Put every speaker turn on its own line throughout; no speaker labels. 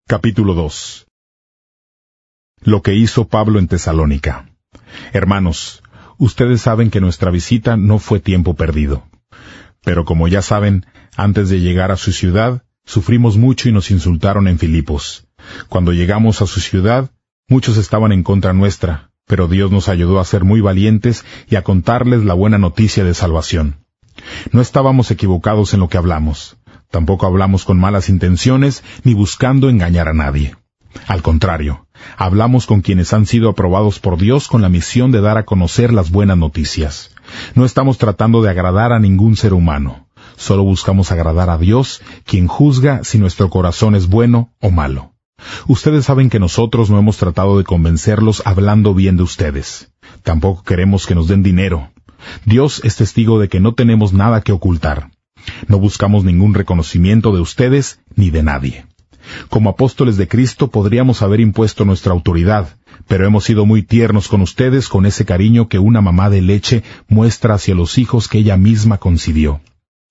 Capítulo 2. Lo que hizo Pablo en Tesalónica. Hermanos, ustedes saben que nuestra visita no fue tiempo perdido. Pero como ya saben, antes de llegar a su ciudad, sufrimos mucho y nos insultaron en Filipos. Cuando llegamos a su ciudad, muchos estaban en contra nuestra, pero Dios nos ayudó a ser muy valientes y a contarles la buena noticia de salvación. No estábamos equivocados en lo que hablamos. Tampoco hablamos con malas intenciones ni buscando engañar a nadie. Al contrario, hablamos con quienes han sido aprobados por Dios con la misión de dar a conocer las buenas noticias. No estamos tratando de agradar a ningún ser humano. Solo buscamos agradar a Dios, quien juzga si nuestro corazón es bueno o malo. Ustedes saben que nosotros no hemos tratado de convencerlos hablando bien de ustedes. Tampoco queremos que nos den dinero. Dios es testigo de que no tenemos nada que ocultar. No buscamos ningún reconocimiento de ustedes ni de nadie. Como apóstoles de Cristo podríamos haber impuesto nuestra autoridad, pero hemos sido muy tiernos con ustedes con ese cariño que una mamá de leche muestra hacia los hijos que ella misma concibió.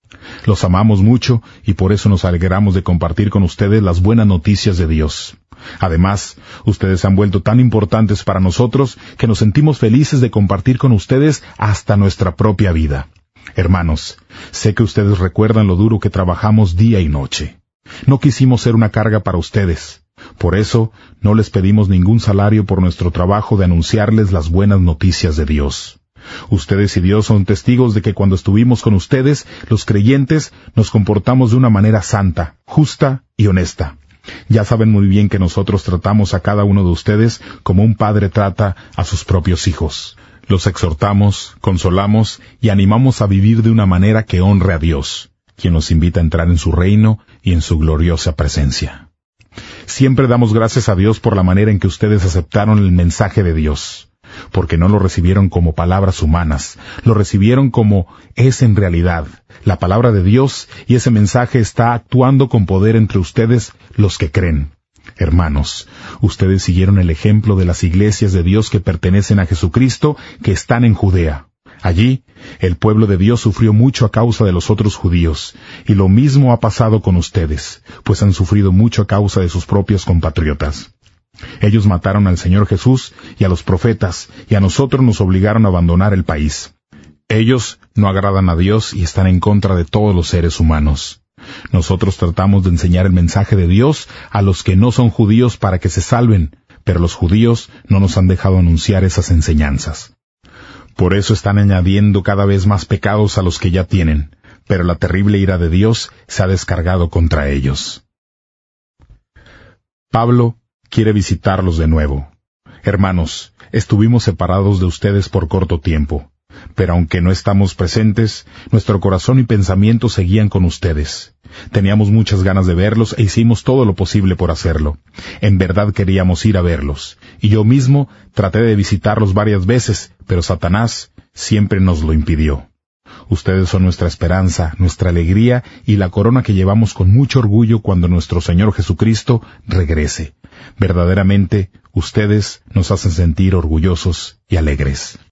Los amamos mucho y por eso nos alegramos de compartir con ustedes las buenas noticias de Dios. Además, ustedes se han vuelto tan importantes para nosotros que nos sentimos felices de compartir con ustedes hasta nuestra propia vida. Hermanos, sé que ustedes recuerdan lo duro que trabajamos día y noche. No quisimos ser una carga para ustedes. Por eso, no les pedimos ningún salario por nuestro trabajo de anunciarles las buenas noticias de Dios. Ustedes y Dios son testigos de que cuando estuvimos con ustedes, los creyentes, nos comportamos de una manera santa, justa y honesta. Ya saben muy bien que nosotros tratamos a cada uno de ustedes como un padre trata a sus propios hijos. Los exhortamos, consolamos y animamos a vivir de una manera que honre a Dios, quien nos invita a entrar en su reino y en su gloriosa presencia. Siempre damos gracias a Dios por la manera en que ustedes aceptaron el mensaje de Dios, porque no lo recibieron como palabras humanas, lo recibieron como es en realidad, la palabra de Dios, y ese mensaje está actuando con poder entre ustedes los que creen. Hermanos, ustedes siguieron el ejemplo de las iglesias de Dios que pertenecen a Jesucristo, que están en Judea. Allí, el pueblo de Dios sufrió mucho a causa de los otros judíos, y lo mismo ha pasado con ustedes, pues han sufrido mucho a causa de sus propios compatriotas. Ellos mataron al Señor Jesús y a los profetas, y a nosotros nos obligaron a abandonar el país. Ellos no agradan a Dios y están en contra de todos los seres humanos. Nosotros tratamos de enseñar el mensaje de Dios a los que no son judíos para que se salven, pero los judíos no nos han dejado anunciar esas enseñanzas. Por eso están añadiendo cada vez más pecados a los que ya tienen, pero la terrible ira de Dios se ha descargado contra ellos. Pablo quiere visitarlos de nuevo. Hermanos, estuvimos separados de ustedes por corto tiempo, pero aunque no estamos presentes, nuestro corazón y pensamiento seguían con ustedes. Teníamos muchas ganas de verlos e hicimos todo lo posible por hacerlo. En verdad queríamos ir a verlos, y yo mismo traté de visitarlos varias veces, pero Satanás siempre nos lo impidió. Ustedes son nuestra esperanza, nuestra alegría y la corona que llevamos con mucho orgullo cuando nuestro Señor Jesucristo regrese. Verdaderamente, ustedes nos hacen sentir orgullosos y alegres.